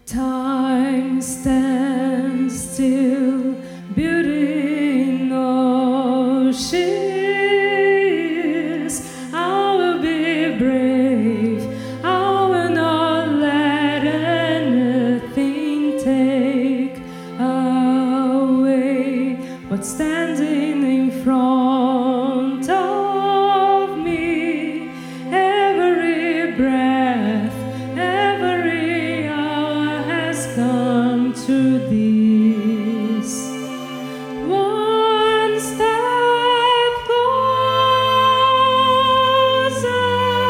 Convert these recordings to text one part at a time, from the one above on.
Time stands still, beauty no shears. I will be brave, I will not let anything take away what's standing in front of me. Every breath, every hour has come to this. One step closer.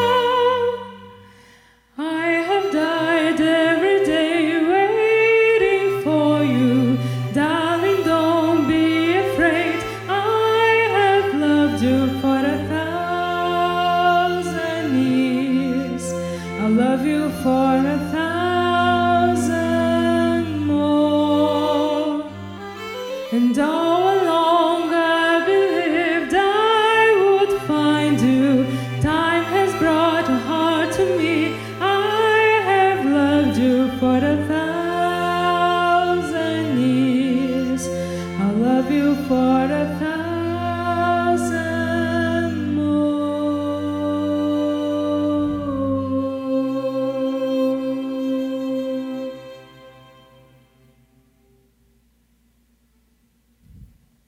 I have died every day waiting for you. Darling, don't be afraid. I have loved you for 1,000 years. I'll love you for 1,000